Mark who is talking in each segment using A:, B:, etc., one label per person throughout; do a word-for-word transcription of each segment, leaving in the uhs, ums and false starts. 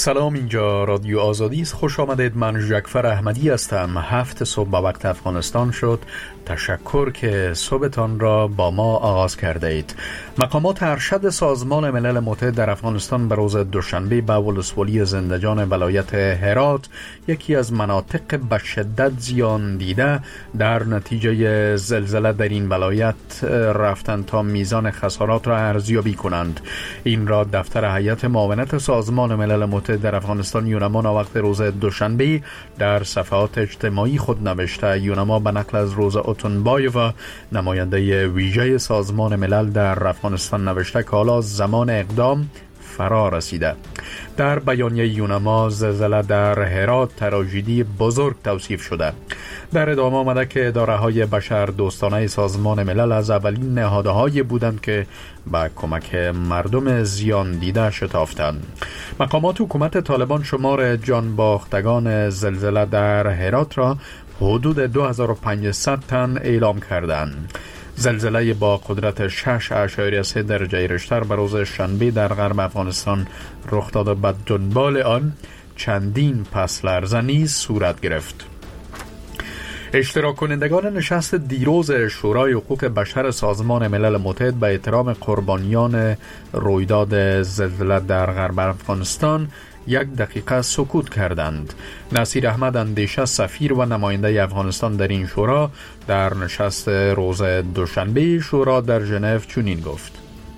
A: سلام، اینجا رادیو آزادی است. خوش آمدید. من جعفر احمدی هستم. هفت صبح به وقت افغانستان شد. تشکر که صبحتان را با ما آغاز کرده اید. مقامات ارشد سازمان ملل متحد در افغانستان به روز دوشنبه به ولسوالی زندجان ولایت هرات، یکی از مناطق به شدت زیان دیده در نتیجه زلزله در این ولایت رفتند تا میزان خسارات را ارزیابی کنند. این را دفتر هیئت معاونت سازمان ملل متحد در افغانستان یونما وقت روز دوشنبه در صفحات اجتماعی خود نوشته. یونما به نقل از روز اوتونبایووا، نماینده ویژه سازمان ملل در افغانستان، نوشته که حالا زمان اقدام فرا رسیده. در بیانیه یونما، زلزله در هرات تراژدی بزرگ توصیف شده. در ادامه آمده که اداره‌های بشردوستانه سازمان ملل از اولین نهادهایی بودند که به کمک مردم زیان دیده شتافتند. مقامات حکومت طالبان شمار جان باختگان زلزله در هرات را حدود دو هزار و پانصد تن اعلام کردند. زلزله با قدرت شش اشاریه سه درجه ریشتر به روز شنبه در غرب افغانستان رخ داد و به دنبال آن چندین پس لرزه نیز صورت گرفت. اشتراک کنندگان نشست دیروز شورای حقوق بشر سازمان ملل متحد به احترام قربانیان رویداد زلزله در غرب افغانستان یک دقیقه سکوت کردند. نصیر احمد اندیشه، سفیر و نماینده افغانستان در این شورا، در نشست روز دوشنبه شورا در ژنو چنین گفت: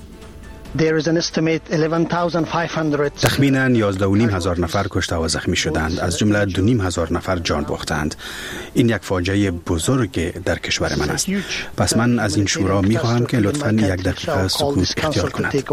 B: تخمینا یازده و نیم هزار نفر کشته و زخمی شدند، از جمله دو نیم هزار نفر جان باختند. این یک فاجعه بزرگ در کشور من است. پس من از این شورا می خواهم که لطفاً یک دقیقه سکوت اختیار کند.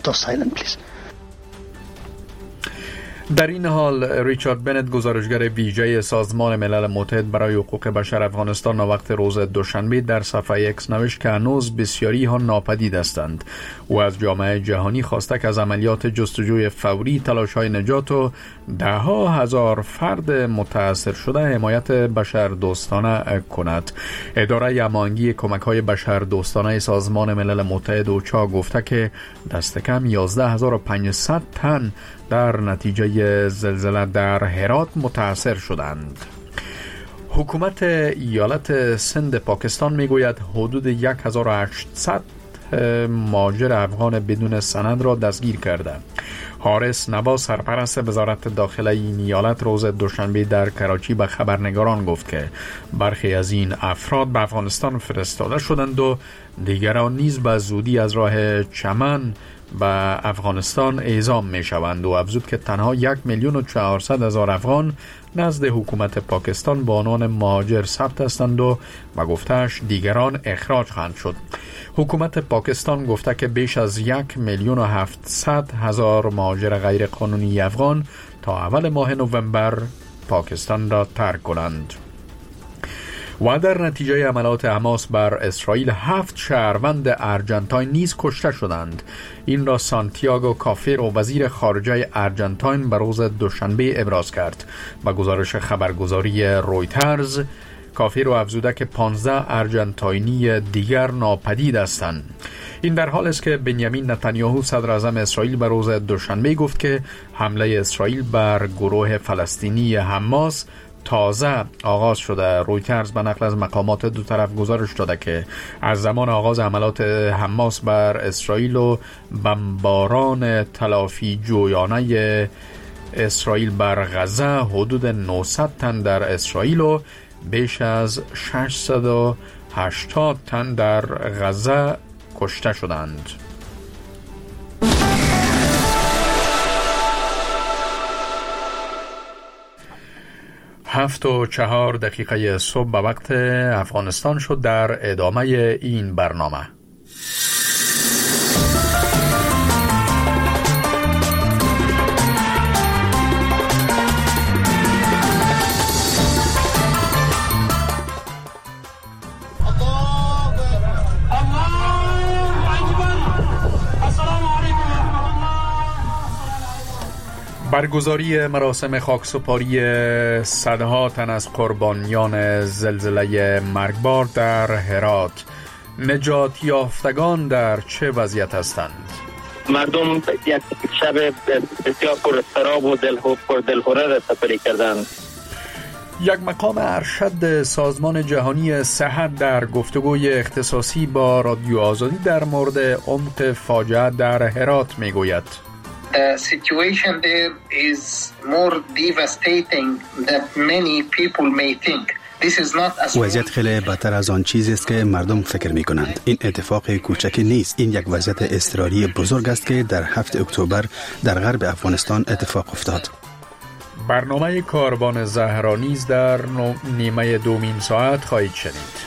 A: در این حال ریچارد بنت، گزارشگر ویژه سازمان ملل متحد برای حقوق بشر افغانستان، وقت روز دوشنبه در صفحه اکس نوشت که هنوز بسیاری ها ناپدید هستند. او از جامعه جهانی خواسته که از عملیات جستجوی فوری، تلاش‌های نجات و ده ها هزار فرد متاثر شده حمایت بشردوستانه کند. اداره هماهنگی کمک‌های بشردوستانه سازمان ملل متحد اوچا گفته که دست کم یازده هزار و پانصد تن در نتیجه زلزله در هرات متاثر شدند. حکومت ایالت سند پاکستان میگوید حدود هزار و هشتصد مهاجر افغان بدون سند را دستگیر کرده. حارس نوا، سرپرست وزارت داخله این ایالت، روز دوشنبه در کراچی به خبرنگاران گفت که برخی از این افراد به افغانستان فرستاده شدند و دیگران نیز به زودی از راه چمن به افغانستان اعزام می شوند و افزود که تنها یک میلیون و چهارصد هزار افغان نزد حکومت پاکستان با عنوان مهاجر ثبت هستند و و گفتهش دیگران اخراج خواهند شد. حکومت پاکستان گفته که بیش از یک میلیون و هفتصد هزار مهاجر غیر قانونی افغان تا اول ماه نوامبر پاکستان را ترک کنند. و در نتیجه حملات حماس بر اسرائیل هفت شهروند ارجنتاین نیز کشته شدند. این را سانتیاگو کافیرو، وزیر خارجه ارجنتاین، به روز دوشنبه ابراز کرد. با گزارش خبرگزاری رویترز، کافیرو افزوده که پانزده ارجنتاینی دیگر ناپدید هستند. این در حال است که بنیامین نتانیاهو، صدر اعظم اسرائیل، به روز دوشنبه گفت که حمله اسرائیل بر گروه فلسطینی حماس تازه آغاز شده. رویترز به نقل از مقامات دو طرف گزارش داده که از زمان آغاز حملات حماس بر اسرائیل و بمباران تلافی جویانه اسرائیل بر غزه، حدود نهصد تن در اسرائیل و بیش از ششصد و هشتاد تن در غزه کشته شدند. هفت و چهار دقیقه صبح به وقت افغانستان شد. در ادامه این برنامه برگزاری مراسم خاکسپاری صدها تن از قربانیان زلزله مرگبار در هرات. نجات یافتگان در چه وضعیت هستند؟
C: مردم یک شب بسیار پر اضطراب و دلهره را سپری کردند.
A: یک مقام ارشد سازمان جهانی صحت در گفتگوی اختصاصی با رادیو آزادی در مورد عمق فاجعه در هرات میگوید.
D: The situation there is more devastating than many people may think. This is not as
B: وضعیت خیلی بدتر از آن چیزی است که مردم فکر می کنند. این اتفاق کوچکی نیست. این یک وضعیت اضطراری بزرگ است که در هفتم اکتبر در غرب افغانستان اتفاق افتاد.
A: برنامه کاروان زهرا نیز در نیمه دومین ساعت خواهید شنید.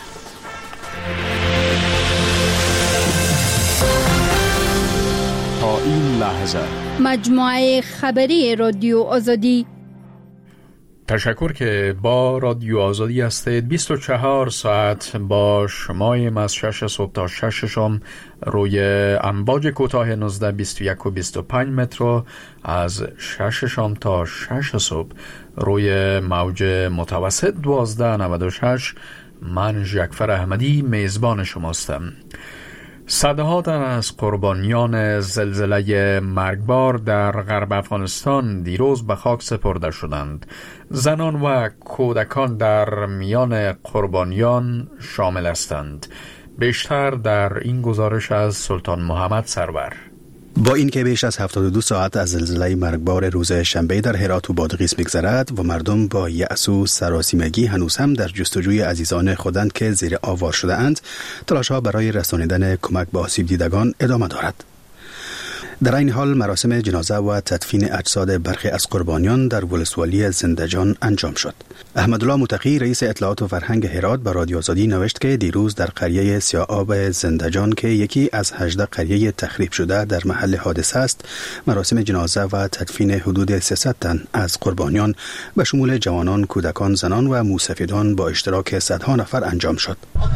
E: تا این لحظه
F: مجموعه خبری رادیو آزادی.
A: تشکر که با رادیو آزادی هستید. بیست و چهار ساعت با شمایم از شش صبح تا شش شام روی امواج کوتاه نوزده بیست و یک و بیست و پنج متر، از شش شام تا شش صبح روی موج متوسط دوازده نود و شش. من ژکفر احمدی میزبان شماستم. صدها تن از قربانیان زلزله مرگبار در غرب افغانستان دیروز به خاک سپرده شدند. زنان و کودکان در میان قربانیان شامل هستند. بیشتر در این گزارش از سلطان محمد سرور.
B: با اینکه بیش از هفتاد و دو ساعت از زلزله مرگبار روز شنبه در هرات و بادغیس می‌گذرد و مردم با یأس و سراسیمگی هنوز هم در جستجوی عزیزان خودند که زیر آوار شده اند، تلاش‌ها برای رسانیدن کمک به آسیب دیدگان ادامه دارد. در این حال مراسم جنازه و تدفین اجساد برخی از قربانیان در ولسوالی زندجان انجام شد. احمدالله متقی رئیس اطلاعات و فرهنگ هرات به رادیو آزادی نوشت که دیروز در قریه سیاآب زندجان که یکی از هجده قریه تخریب شده در محل حادثه است، مراسم جنازه و تدفین حدود سیصد تن از قربانیان به شمول جوانان، کودکان، زنان و موسفیدان با اشتراک صدها نفر انجام شد.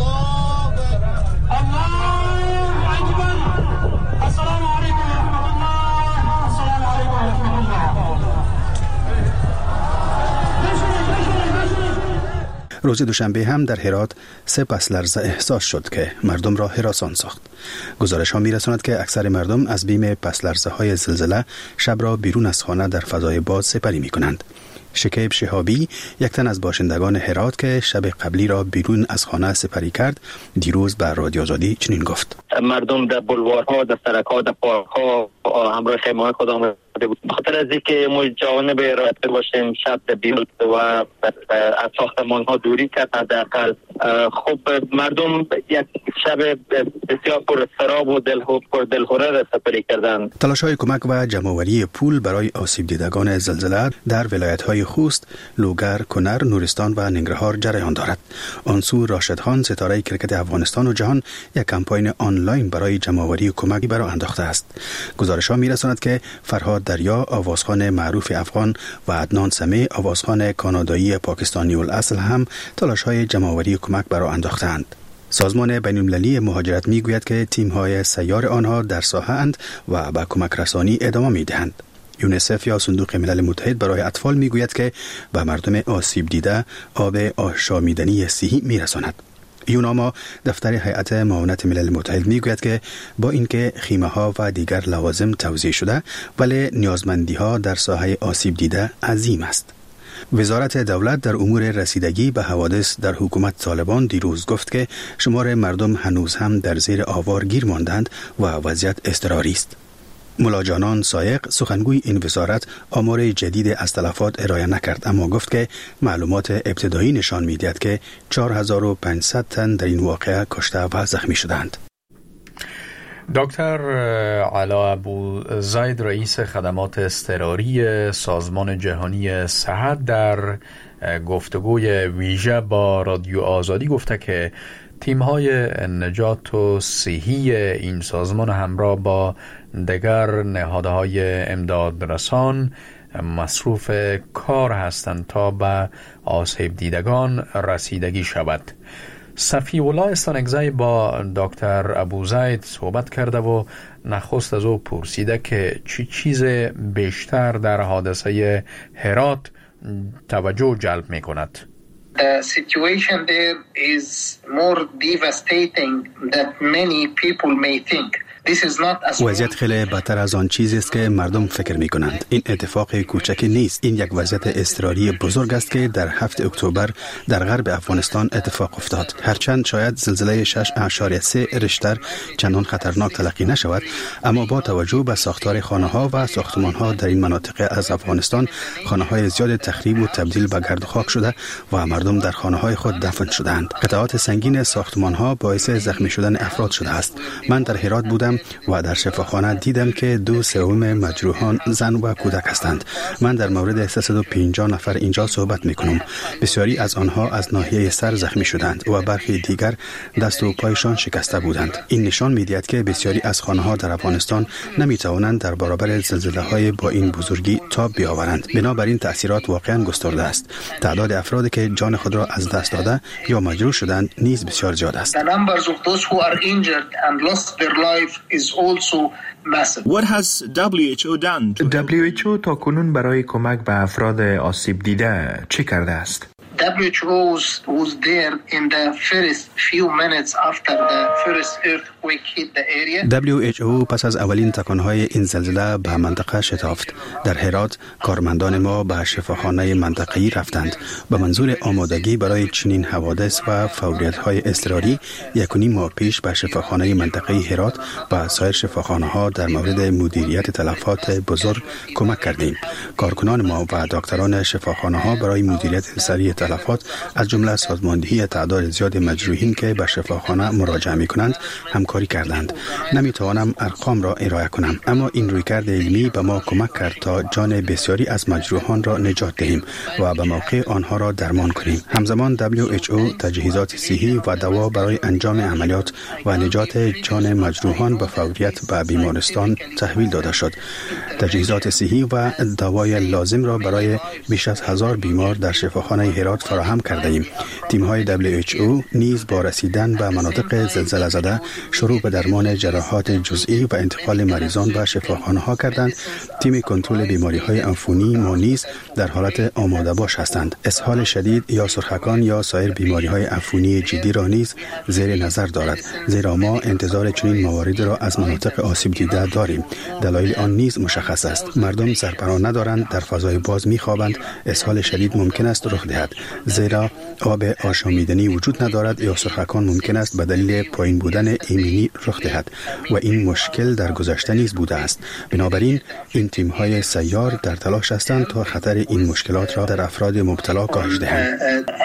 B: روز دوشنبه هم در هرات سه پس لرزه احساس شد که مردم را هراسان ساخت. گزارش ها می رساند که اکثر مردم از بیم پس لرزه های زلزله شب را بیرون از خانه در فضای باز سپری می کنند. شکیب شهابی، یک تن از باشندگان هرات که شب قبلی را بیرون از خانه سپری کرد، دیروز به رادیو آزادی چنین گفت:
C: مردم در بلوارها، در سرک‌ها، در پارک‌ها همراه خیمه‌های خود آمده بود. بخاطر از اینکه ما جوانب رایت باشیم، شب در بیرون و از ساختمان‌ها دوری کرد حداقل. خب مردم یک شب بسیار پر اضطراب و دلهره را سپری کردند.
B: تلاش‌های کمک و جمع‌آوری پول برای آسیب دیدگان زلزله در ولایت‌های خوست، لوگر، کنر، نورستان و ننگرهار جریان دارد. آنسو راشد خان، ستاره کرکت افغانستان و جهان، یک کمپاین آنلاین برای جمع‌آوری کمک برای انداخته است. گزارش‌ها می‌رساند که فرهاد دریا، آوازخوان معروف افغان و عدنان سمی، آوازخوان کانادایی پاکستانی الاصل هم تلاش‌های جمع‌آوری کمک برای انداختند. سازمان بین‌المللی مهاجرت می‌گوید که تیم‌های سیار آنها در ساحه اند و به کمک رسانی ادامه می‌دهند. یونیسف یا صندوق ملل متحد برای اطفال می‌گوید که به مردم آسیب دیده آب آشامیدنی صحی می‌رساند. یوناما، دفتر هیئت معاونت ملل متحد، میگوید که با اینکه خیمه ها و دیگر لوازم توزیع شده، ولی نیازمندی ها در ساحه آسیب دیده عظیم است. وزارت دولت در امور رسیدگی به حوادث در حکومت طالبان دیروز گفت که شمار مردم هنوز هم در زیر آوار گیر ماندند و وضعیت اضطراری است. ملا جانان سایق، سخنگوی این وزارت، آمار جدید از تلفات ارائه نکرد، اما گفت که معلومات ابتدایی نشان می‌دهد که چهار هزار و پانصد تن در این واقعه کشته و زخمی شدند.
A: دکتر علا ابوزید، رئیس خدمات اضطراری سازمان جهانی صحت، در گفتگوی ویژه با رادیو آزادی گفته که تیم‌های نجات و صحی این سازمان همراه با دیگر نهادهای امداد رسان مصروف کار هستند تا به آسیب دیدگان رسیدگی شود. صفی الله استانگزی با دکتر ابوزید صحبت کرده و نخست از او پرسیده که چی چیز بیشتر در حادثه هرات توجه جلب می کند.
D: The situation there is more devastating than many people may think.
B: وضعیت خیلی بدتر از آن چیزی است که مردم فکر می کنند. این اتفاق کوچکی نیست. این یک وضعیت اضطراری بزرگ است که در هفتم اکتبر در غرب افغانستان اتفاق افتاد. هرچند شاید زلزله شش اشاریه سه ریشتر چندان خطرناک تلقی نشود، اما با توجه به ساختار خانه‌ها و ساختمان‌ها در این مناطق از افغانستان، خانه‌های زیاد تخریب و تبدیل به گرد و خاک شده و مردم در خانه‌های خود دفن شدند. قطعات سنگین ساختمان‌ها باعث زخمی شدن افراد شده است. من در هرات بودم و در شفاخانه دیدم که دو سوم مجروحان زن و کودک هستند. من در مورد سیصد و پنجاه نفر اینجا صحبت می‌کنم. بسیاری از آنها از ناحیه سر زخمی شدند و برخی دیگر دست و پایشان شکسته بودند. این نشان می‌دهد که بسیاری از خانه‌ها در افغانستان نمی‌توانند در برابر زلزله‌های با این بزرگی تاب بیاورند. بنابراین تأثیرات واقعاً گسترده است. تعداد افرادی که جان خود را از دست داده یا مجروح شدند نیز بسیار زیاد است.
E: What has دبلیو اچ او done?
G: دبلیو اچ او تا کنون برای کمک به افراد آسیب دیده چه کرده است؟
D: دبلیو اچ او was, was there in the first few minutes after the first earthquake hit the area.
B: دبلیو اچ او پس از اولین تکانهای این زلزله به منطقه شتافت. در هرات کارمندان ما به شفاخانه منطقه‌ای رفتند به منظور آمادگی برای چنین حوادث و فوریت‌های اضطراری. یک و نیم ماه پیش به شفاخانه منطقه‌ای هرات و سایر شفاخانه‌ها در مورد مدیریت تلفات بزرگ کمک کردیم. کارکنان ما و دکتران شفاخانه‌ها برای مدیریت سریع تلفات از جمله سازماندهی تعداد زیاد مجروحین که به شفاخانه مراجعه می‌کنند همکاری کردند. نمی‌توانم ارقام را ارائه کنم، اما این رویکرد علمی به ما کمک کرد تا جان بسیاری از مجروحان را نجات دهیم و به موقع آنها را درمان کنیم. همزمان دبلیو اچ او تجهیزات صحی و دوا برای انجام عملیات و نجات جان مجروحان به فوریت به بیمارستان تحویل داده شد. تجهیزات صحی و دوای لازم را برای بیش از هزار بیمار در شفاخانه هرات فراهم کرده ایم. تیم های دبلیو اچ او نیز با رسیدن به مناطق زلزله زده شروع به درمان جراحات جزئی و انتقال مریضان به شفاخانه ها کردند. تیم کنترل بیماری های عفونی ما نیز در حالت آماده باش هستند. اسهال شدید یا سرخکان یا سایر بیماری های عفونی جدی را نیز زیر نظر دارد، زیرا ما انتظار چنین موارد را از مناطق آسیب دیده داریم. دلایل آن نیز مشخص است. مردم سرپناه ندارند، در فضای باز می‌خوابند. اسهال شدید ممکن است رخ دهد زیرا آب آشامیدنی وجود ندارد، یا سرخکان ممکن است به دلیل پایین بودن ایمنی رخ دهد و این مشکل در گذشته نیز بوده است. بنابراین این تیم‌های سیار در تلاش هستند تا خطر این مشکلات را در افراد مبتلا کاهش دهند.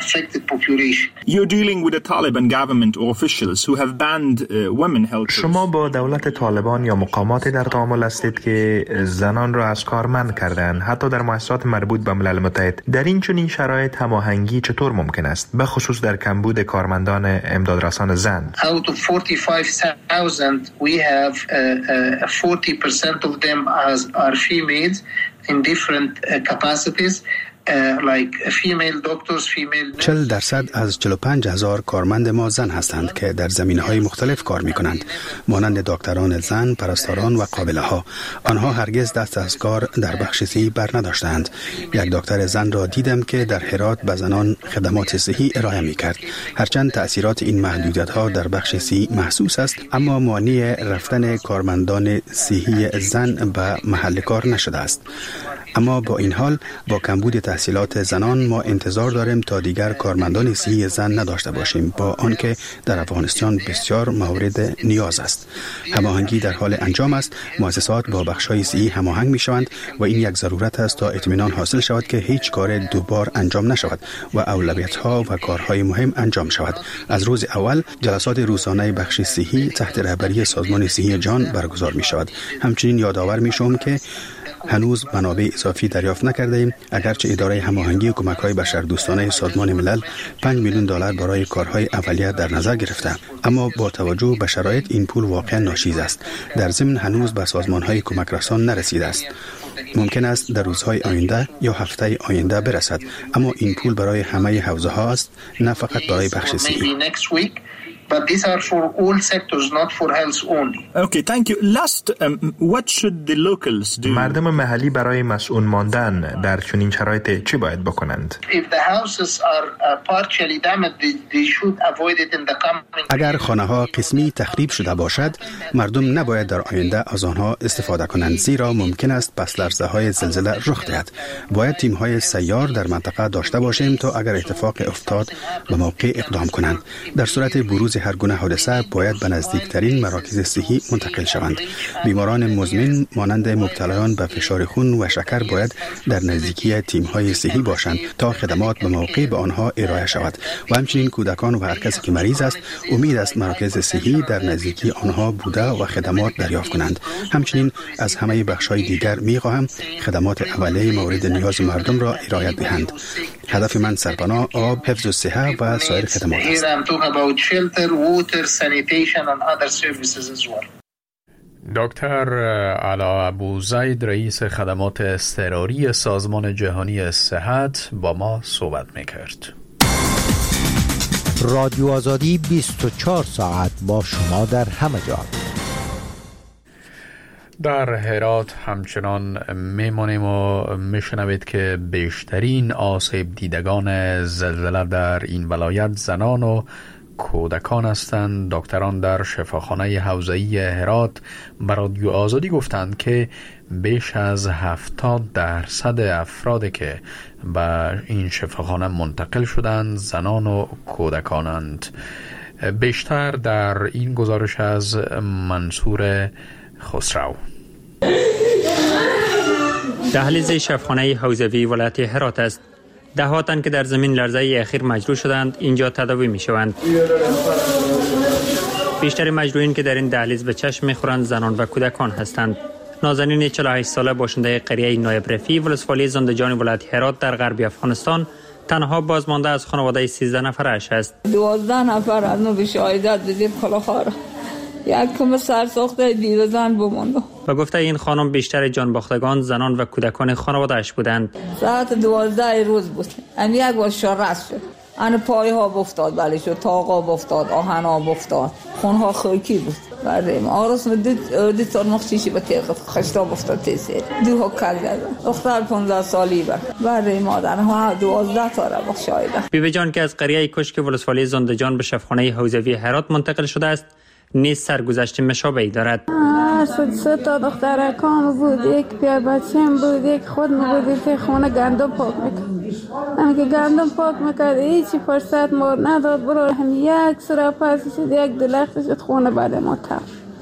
E: You're dealing with the Taliban government or officials who have banned uh, women health.
G: شما با دولت طالبان یا مقامات در تعامل هستید که زنان را از کار منع کردند، حتی در مؤسسات مربوط به ملل متحد. در این چنین شرایط هماهنگی چطور ممکن است، به خصوص در کمبود کارمندان امدادرسان زن؟
D: Out of forty-five thousand we have uh, uh, forty percent of them as are females in different uh, capacities.
B: چهل درصد از چهل و پنج هزار کارمند ما زن هستند که در زمینه‌های مختلف کار می‌کنند، مانند دکتران زن، پرستاران و قابله‌ها. آنها هرگز دست از کار در بخش صحی بر نداشتند. یک دکتر زن را دیدم که در هرات به زنان خدمات صحی ارائه می‌کرد. هرچند تأثیرات این محدودیت‌ها در بخش صحی محسوس است، اما مانع رفتن کارمندان صحی زن به محل کار نشده است. اما با این حال با کمبود تحصیلات زنان ما انتظار داریم تا دیگر کارمندان صحی زن نداشته باشیم، با آنکه در افغانستان بسیار مورد نیاز است. هماهنگی در حال انجام است. مؤسسات با بخش‌های صحی هماهنگ می‌شوند و این یک ضرورت است تا اطمینان حاصل شود که هیچ کار دوبار انجام نشود و اولویت‌ها و کارهای مهم انجام شود. از روز اول جلسات روزانه بخش صحی تحت رهبری سازمان صحی جهان برگزار می‌شود. همچنین یادآور می‌شوم که هنوز منابع اضافی دریافت نکرده ایم، اگرچه اداره هماهنگی و کمک‌های بشردوستانه سازمان ملل پنج میلیون دلار برای کارهای اولیه در نظر گرفته، اما با توجه به شرایط این پول واقعا ناچیز است. در ضمن هنوز به سازمان‌های کمک رسان نرسیده است. ممکن است در روزهای آینده یا هفته آینده برسد، اما این پول برای همه حوزه‌ها است، نه فقط برای بخش صحی.
D: But these are for all sectors, not for health only.
E: Okay, thank you. Last, um, what should the locals do?
G: مردم محلی برای مسئول ماندن در چنین شرایط چی باید بکنند؟
D: If the houses are uh, partially damaged, they, they should avoid it in the coming.
B: اگر خانه ها قسمی تخریب شده باشد، مردم نباید در آینده از آنها استفاده کنند، زیرا ممکن است پس لرزه های زلزله رخ دهد. باید تیم های سیار در منطقه داشته باشیم تا اگر اتفاق افتاد به موقع اقدام کنند. در صورت بروز هر گونه حادثه باید به نزدیکترین مراکز صحی منتقل شوند. بیماران مزمن مانند مبتلایان به فشار خون و شکر باید در نزدیکی تیم های صحی باشند تا خدمات به موقع به آنها ارائه شود. و همچنین کودکان و هر کسی که مریض است امید است مراکز صحی در نزدیکی آنها بوده و خدمات دریافت کنند. همچنین از همه بخش‌های دیگر می‌خواهم خدمات اولیه مورد نیاز مردم را ارائه دهند. هدف من سرپناه، آب، حفظ الصحه و سایر خدمات است.
A: دکتر علا ابوزید رئیس خدمات اضطراری سازمان جهانی صحت با ما صحبت می‌کرد.
H: رادیو آزادی بیست و چهار ساعت با شما در همه جا.
A: در هرات همچنان میمانیم و میشنوید که بیشترین آسیب دیدگان زلزله در این ولایت زنان و کودکان هستند. دکتران در شفاخانه حوزه‌ای هرات به رادیو آزادی گفتند که بیش از هفتاد درصد افرادی که به این شفاخانه منتقل شدند زنان و کودکانند. بیشتر در این گزارش از منصور خسرو.
I: دهلیز شفاخانه حوزوی ولایت هرات است. دهاتن که در زمین لرزه اخیر مجروح شدند اینجا تداوی می شوند. بیشتر مجروحین که در این دهلیز به چشم می خورند زنان و کودکان هستند. نازنین چهل و هشت ساله باشنده قریه نایب رفیع ولسوالی زندجان ولایت هرات در غربی افغانستان تنها بازمانده از خانواده سیزده نفرش است.
J: دوازده نفر از نو بشایدت بدید کلاخاره. یک کم سرساخته دیده زن بمانده.
I: و گفته این خانم بیشتر جانباختگان زنان و کودکان خانواده‌اش بودند.
J: ساعت دوازده روز بود. ام یک بار شرس شد. ان پای ها افتاد بله شد، تاقا افتاد، آهن ها افتاد، خون ها خاکی بود. بله آرس مدت دی سرمخشیشی به تیغ خشتا افتاد تیسیر. دو ها کل گذن. دختر پانزده سالی بود. بله مادر ها دوازده تا را بخشایده.
I: بیبی جان که از قریه کشک ولسوالی زندجان به شفاخانه حوزوی هرات منتقل شده است، نیز سرگذشت مشابهی دارد.
K: سه سه تا دخترکان بود، یک پیر بچه‌م بود، یک خودم بود که خونه گندم پاک میکرد. هم که گندم پاک میکرد هیچی فرصت ما نداد برو هم یک سر پس شد یک دلخت شد خونه بعد ما تر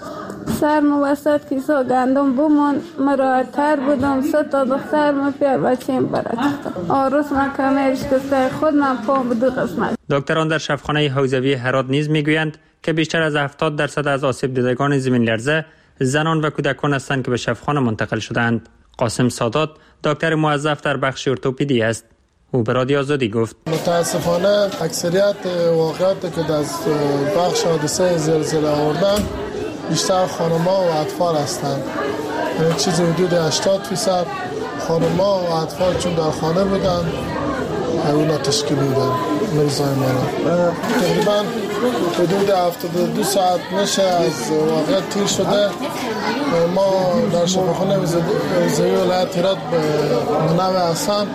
K: سر موسط کیسا گندم بمون مرا تر بودم سه تا دختر ما پیر بچه‌م برد آروس من کمرش کسته خود من پام دو قسمت.
I: دکتران در شفاخانه حوزوی هرات نیز میگویند که بیشتر از هفتاد درصد از آسیب دیدگان زمین لرزه زنان و کودکان هستند که به شفاخانه منتقل شدند. قاسم سادات دکتر موظف در بخش ارتوپدی است. او به رادیو آزادی گفت
L: متاسفانه اکثریت واقعاتی که از بخش حادثه زلزله آوردن بیشتر خانم‌ها و اطفال هستند. یعنی چیزی حدود هشتاد درصد خانم‌ها و اطفال چون در خانه بودند اونا تشکیل میدن مریضای ما را. تقریبا حدود هفتاد و دو ساعت میشه از واقعیت تیر شده. ما در شفاخانه حوزوی ولایت هرات به منو حسن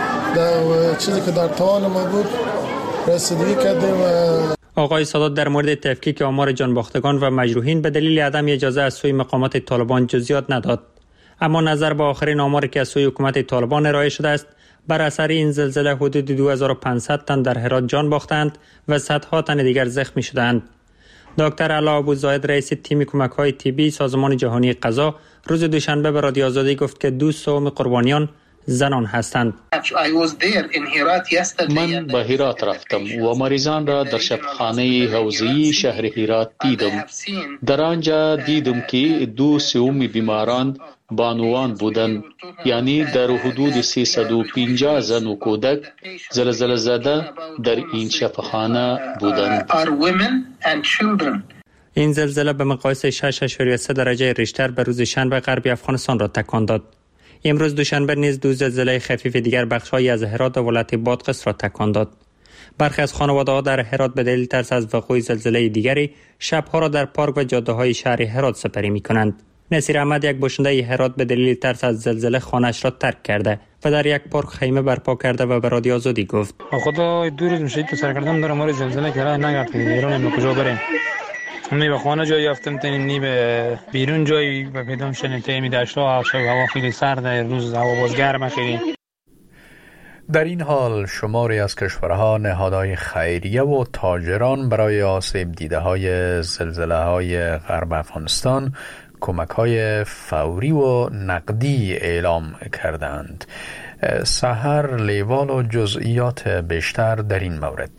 L: در چیزی که در توان ما بود رسیدگی کردیم.
I: آقای سادات در مورد تفکیک آمار جانباختگان و مجروحین به دلیل عدم اجازه از سوی مقامات طالبان جزئیات نداد. اما نظر به آخرین آماری که از سوی حکومت طالبان ارائه شده است، بر اثر این زلزله حدود دو هزار و پانصد تن در هرات جان باختند و صدها تن دیگر زخمی شدند. دکتر علا ابوزید رئیس تیم کمک‌های طبی سازمان جهانی غذا روز دوشنبه به رادیو آزادی گفت که دو سوم قربانیان زنان هستند.
M: من به هرات رفتم و مریضان را در شفاخانه حوزه‌ای شهر هرات دیدم. در آنجا دیدم که دو سوم بیماران بانوان بودند، یعنی در حدود سیصد و پنجاه زن و کودک زلزله زده در این شفاخانه بودند.
I: این زلزله به مقیاس شش اشاریه سه درجه ریشتر به روز شنبه غربی افغانستان را تکان داد. امروز دوشنبه نیز دو زلزله خفیف دیگر بخش‌های از هرات و ولایت بادغیس را تکان داد. برخی از خانواده‌ها در هرات به دلیل ترس از وقوع زلزله دیگری شب‌ها را در پارک و جاده‌های شهر هرات سپری می‌کنند. نصیر احمد، یک باشنده هرات، به دلیل ترس از زلزله خانه‌اش را ترک کرده و در یک پارک خیمه برپا کرده و به رادیو آزادی گفت:
N: خدا دو روز میشه تو سر کردم دارم ما زلزله کرده نگرد ایران ما کجا بریم. نی به خانه جایی رفتم تا نی به بیرون جایی به پیدا شدن تا می داشتم شب هوا خیلی سرده، روز هوا باز گرمه خیلی.
A: در این حال شماری از کشورها نهادهای خیریه و تاجران برای آسیب دیده های زلزله های غرب افغانستان کمک های فوری و نقدی اعلام کردند. سحر لیوال و جزئیات بیشتر در این مورد.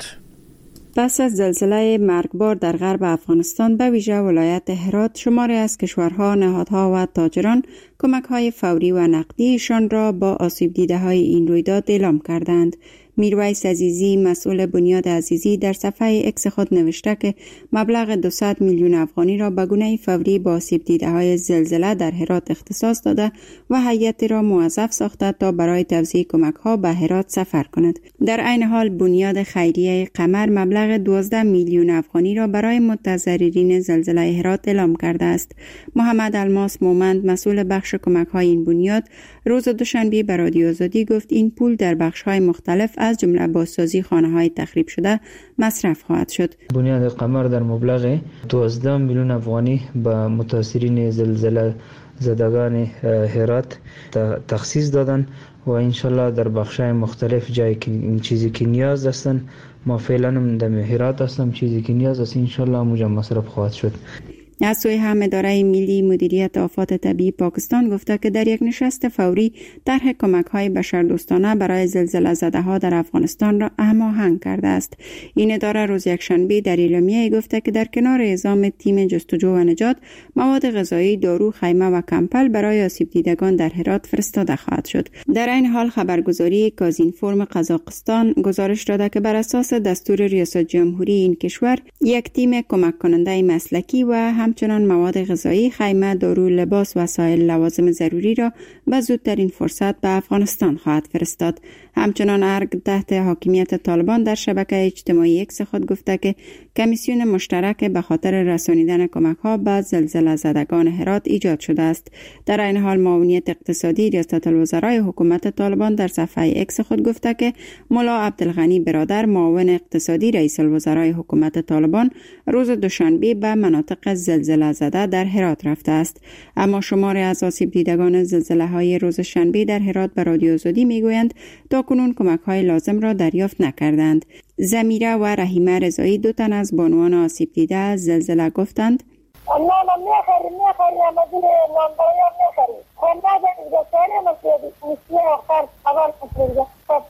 O: پس از زلزله مرگبار در غرب افغانستان به ویژه ولایت هرات، شماری از کشورها، نهادها و تاجران کمک‌های فوری و نقدیشان را با آسیب دیده های این رویداد اعلام کردند. میرویس عزیزی، مسئول بنیاد عزیزی، در صفحه اکس خود نوشته که مبلغ دویست میلیون افغانی را به گونه فوری با آسیب دیده های زلزله در هرات اختصاص داده و هیئتی را موظف ساخته تا برای توزیع کمک ها به هرات سفر کند. در عین حال بنیاد خیریه قمر مبلغ دوازده میلیون افغانی را برای متضررین زلزله هرات اعلام کرده است. محمد الماس مومند، مسئول بخش کمک های این بنیاد، روز دوشنبه به رادیو آزادی گفت این پول در بخش های مختلف از جمله بازسازی خانه‌های تخریب شده مصرف خواهد شد.
P: بنیاد قمر در مبلغ دوازده میلیون افغانی به متاثرین زلزله زدگان هرات تخصیص دادن و انشالله در بخش‌های مختلف جایی که این چیزی که نیاز هستن، ما فعلا هم در هرات هستم، چیزی که نیاز است انشالله موجب مصرف خواهد شد.
O: از سوی هم اداره ملی مدیریت آفات طبیعی پاکستان گفته که در یک نشست فوری طرح کمک‌های بشردوستانه برای زلزله زده‌ها در افغانستان را هماهنگ کرده است. این اداره روز یکشنبه در اعلامیه گفته که در کنار اعزام تیم جستجو و نجات، مواد غذایی، دارو، خیمه و کمپل برای آسیب دیدگان در هرات فرستاده خواهد شد. در این حال خبرگزاری کازینفورم قزاقستان گزارش داده که بر اساس دستور ریاست جمهوری این کشور، یک تیم کمک کننده مسلکی و همچنان مواد غذایی، خیمه، دارو، لباس و سایر لوازم ضروری را به زودترین فرصت به افغانستان خواهد فرستاد. همچنان ارگ تحت حاکمیت طالبان در شبکه اجتماعی اکس خود گفته که کمیسیون مشترک به خاطر رسانیدن کمک‌ها به زلزله زدگان هرات ایجاد شده است. در این حال معاونیت اقتصادی ریاست الوزرای حکومت طالبان در صفحه اکس خود گفته که ملا عبدالغنی برادر، معاون اقتصادی رئیس الوزرای حکومت طالبان، روز دوشنبه به مناطق زلزله زده در هرات رفته است. اما شماری از آسیب دیدگان زلزله‌های روز شنبه در هرات به رادیو آزادی میگویند تا کنون کمک‌های لازم را دریافت نکردند. زمیره و رحیمه رضایی، دو تن از بانوان آسیب دیده از زلزله، گفتند:
Q: نه نه میخری میخری اما دیر نامبایا میخری خود نگه دستانه مسیدی مسیح آخر اول مسیدی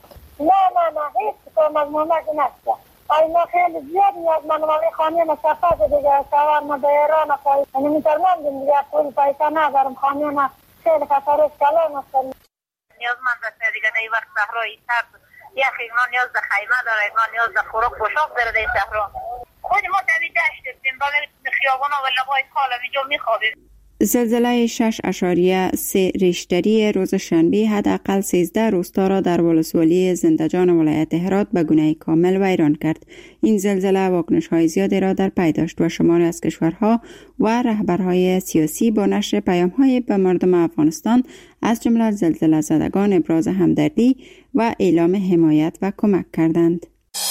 Q: نه نه نه هیچ کام از مامک نسته اینا خیلی زیاد میاد. من ولی خانه مسافت دیگه سوار ما به ایران پایی یعنی میترمم دیگه پول پیسا ندارم، خانه ما خیلی خطرش کلام است.
R: نیاز من دسته دیگه در این وقت صحرایی ترد یخی اینا نیاز در خیمه داره، اینا نیاز در خوراک پوشاک داره در این صحرا. خود ما دوی دشت دستیم باید خیابان و لبای کالم اینجا میخوابیم.
O: زلزله شش اشاریه سه ریشتری روز شنبه حداقل سیزده روستا را در ولسوالی زندجان ولایت هرات به گونه کامل ویران کرد. این زلزله واکنش‌های زیادی را در پی داشت و شماری از کشورها و رهبرهای سیاسی با نشر پیام‌های به مردم افغانستان از جمله زلزله زدگان ابراز همدردی و اعلام حمایت و کمک کردند.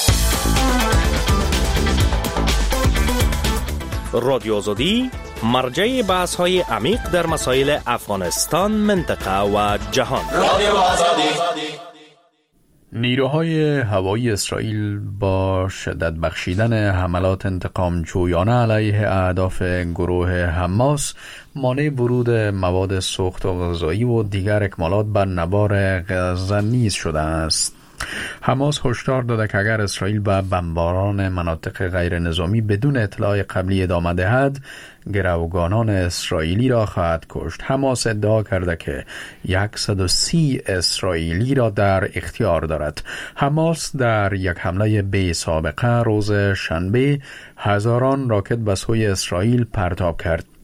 S: رادیو آزادی مرجع بحث های عمیق در مسائل افغانستان، منطقه و جهان. رادیو آزادی.
A: نیروهای هوایی اسرائیل با شدت بخشیدن حملات انتقام جویانه علیه اهداف گروه حماس مانع ورود مواد سوخت و غذایی و دیگر اکمالات به نوار غزه نیز شده است. حماس هشدار داده که اگر اسرائیل به بمباران مناطق غیر نظامی بدون اطلاع قبلی ادامه دهد، گروگانان اسرائیلی را خواهد کشت. حماس ادعا کرده که صد و سی اسرائیلی را در اختیار دارد. حماس در یک حمله بی سابقه روز شنبه هزاران راکت به سوی اسرائیل پرتاب کرد.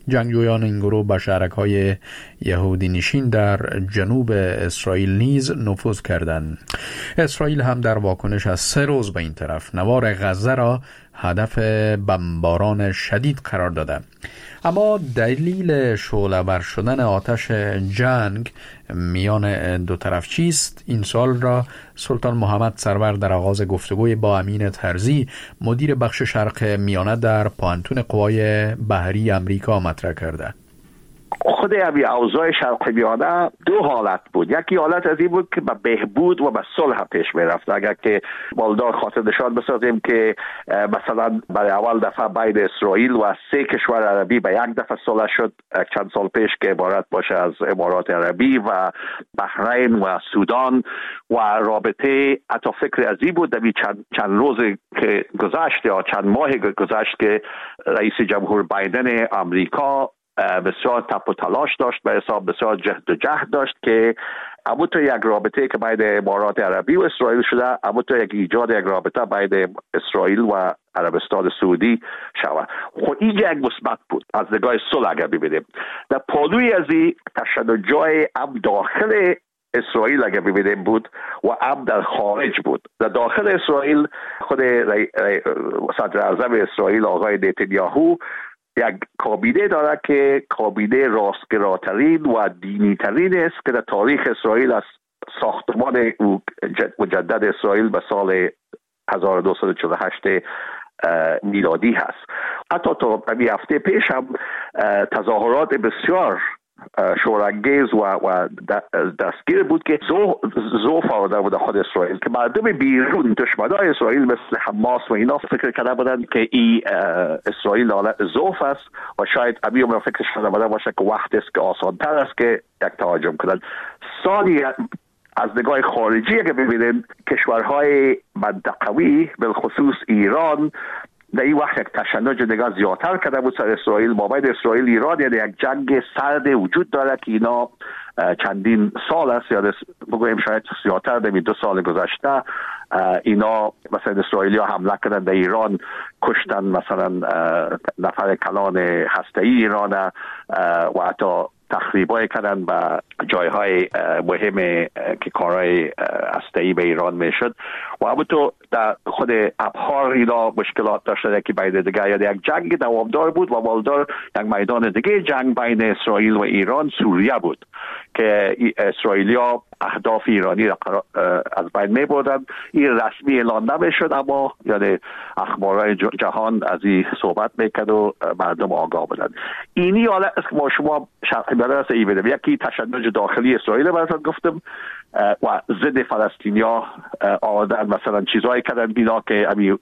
A: جنگجویان این گروه به شهرک‌های یهودی نشین در جنوب اسرائیل نیز نفوذ کردند. اسرائیل هم در واکنش از سه روز به این طرف نوار غزه را هدف بمباران شدید قرار داده. اما دلیل شعله‌ور شدن آتش جنگ میان دو طرف چیست؟ این سوال را سلطان محمد سرور در آغاز گفتگوی با امین ترزی مدیر بخش شرق میانه در پانتون قوای بحری امریکا مطرح کرده.
T: خود همین اوضاع شرق میانه دو حالت بود. یکی حالت از این بود که به بهبود و به صلح پیش میرفت. اگر که بالدار خاطر نشان بسازیم که مثلا برای اول دفعه بین اسرائیل و سه کشور عربی به یک دفعه صلح شد چند سال پیش که عبارت باشه از امارات عربی و بحرین و سودان و رابطه حتی فکر از این بود در چند, چند روز که گذشت یا چند ماه گذشت که رئیس جمهور بایدن امریکا بسیار تپ و تلاش داشت، به حساب بسیار جهد و جهد داشت که اما تو یک رابطه که بین امارات عربی و اسرائیل شده، اما تو یک ایجاد یک رابطه بین اسرائیل و عربستان سعودی شود. خب این یک مثبت بود از نگاه صلح. اگر ببینیم در پالوی از این تشنجات ام داخل اسرائیل اگر ببینیم بود و ام در خارج بود. در داخل اسرائیل خود صدر اعظم اسرائیل آقای نتانیاهو یک کابینه داره که کابینه راستگراترین و دینی ترین است که در تاریخ اسرائیل از ساختمان مجدد اسرائیل به سال هزار و دویست و چهل و هشت میلادی هست. حتی تا همین هفته پیش هم تظاهرات بسیار شورانگیز و, و دستگیر بود که زو زوف آورده بود خود اسرائیل که مردم بیرون دشمنای اسرائیل مثل حماس و اینا فکر کرده بودند که این اسرائیل زوف است و شاید همین عمر فکرش کرده بوده باشه که وقت است که آسان تر است که یک تهاجم کنند. ثانی از نگاه خارجی اگه ببینیم کشورهای منطقوی بالخصوص ایران در این وقت یک تشنج نگاه زیادتر کرده بود سر اسرائیل. مابین اسرائیل ایران یعنی یک جنگ سرد وجود داره که اینا چندین سال است، یا بگویم شاید زیادتر در دو سال گذشته اینا مثلا اسرائیلی ها حمله کردن در ایران، کشتن مثلا نفر کلان هسته‌ای ایران و حتی تخریبای کردن به جایهای مهم که کارهای هسته‌ای به ایران میشد و البته در خود ابحار اینا مشکلات داشتن که بین دیگه یا یک جنگ دوامدار بود و والدار یک میدان دیگه جنگ بین اسرائیل و ایران سوریه بود که اسرائیلی ها اهداف ایرانی را از بین می بردن. این رسمی اعلان نمیشد اما یعنی اخبارهای جهان از این صحبت میکرد و مردم آگاه بودن. اینی حالت است که ما شما شرح برای ای بدیم. یکی تشنج داخلی اسرائیل براتون گفتم و ضد فلسطینیا آدن مثلا چیزایی کردن بینا که امی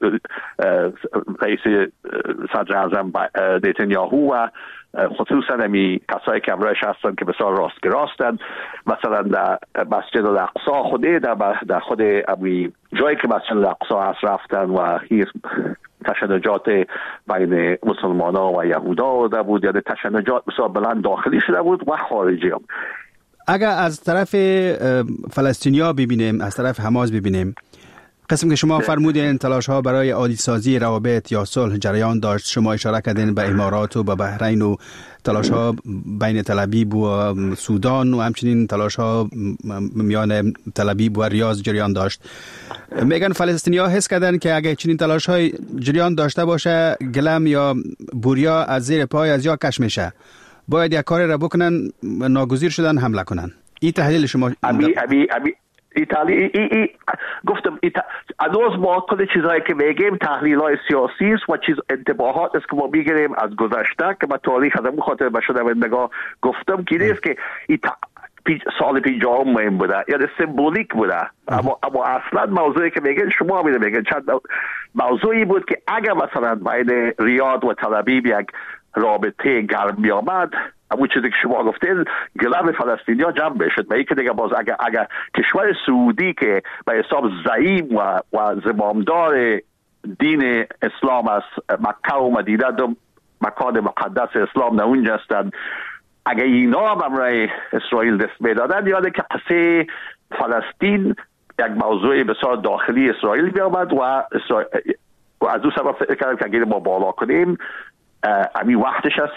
T: رئیس صدر اعظم نتانیاهو و خصوصا امی کسایی که امرایش هستن که بسیار راستگرا هستند، مثلا در مسجد الاقصی خوده در خود امی جایی که مسجد الاقصی هست رفتن و هیچ تشنجات بین مسلمان ها و یهودا آورده بود، یعنی تشنجات بسیار بلند داخلی شده بود و خارجی هم.
B: اگر از طرف فلسطینیا ببینیم، از طرف حماس ببینیم، قسم که شما فرمودین تلاش ها برای عادی سازی روابط یا صلح جریان داشت، شما اشاره کردین به امارات و به بحرین و تلاش ها بین تل ابیب و سودان و همچنین تلاش ها میان تل ابیب و ریاض جریان داشت. میگن فلسطینیا حس کردن که اگه چنین تلاش های جریان داشته باشه گلم یا بوریا از زیر پای از یا کش میشه، باید یک کاری را بکنن، ناگزیر شدن حمله کنن. این تحلیل شما؟
T: ابی ابی ابی ایتالی ای ای گفتم هنوز ما کل چیزایی که میگیم تحلیل‌های سیاسی است و چیز انتباهات است که ما میگیریم از گذشته که ما تاریخ از اون خاطر بشده و نگاه گفتم که نیست که سال پنجاه مهم بوده یعنی سمبولیک بوده، اما اما اصلا موضوعی که میگن شما میگن میگن چند موضوعی بود که اگر مثلا بین ریاض و تل ابیب یک رابطه گرم می آمد، اما چیزی که شما گفتین گلم فلسطینی ها جمع بشد و اینکه دیگه باز اگر, اگر کشور سعودی که به حساب زعیم و, و زمامدار دین اسلام است، مکه و مدینه دو مکان مقدس اسلام نه اونجا هستند، اگر اینا هم امرای اسرائیل دست میدادن یاده که قصه فلسطین یک موضوع بسیار داخلی اسرائیل می آمد و, و از اون سبب فکر کردم که اگر ما بالا کنیم امی وقتش است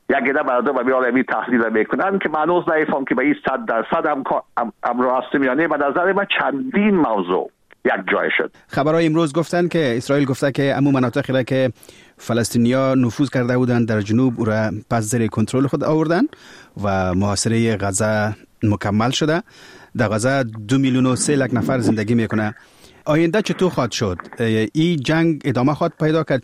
T: یک ایده مردم به میال امی تحلیل میکنن که من هنوز نمیفهم که به این صد درصد هم امر هستیم یا نه. به نظر من چندین موضوع یک جای شد.
B: خبرهای امروز گفتن که اسرائیل گفته که امو مناطقی را که فلسطینیا نفوذ کرده بودند در جنوب او را پس زیر کنترل خود آوردن و محاصره غزه مکمل شده. در غزه دو میلیون و سه لک نفر زندگی میکنه. آینده چطور خواهد شد؟ این جنگ ادامه خواهد پیدا کرد؟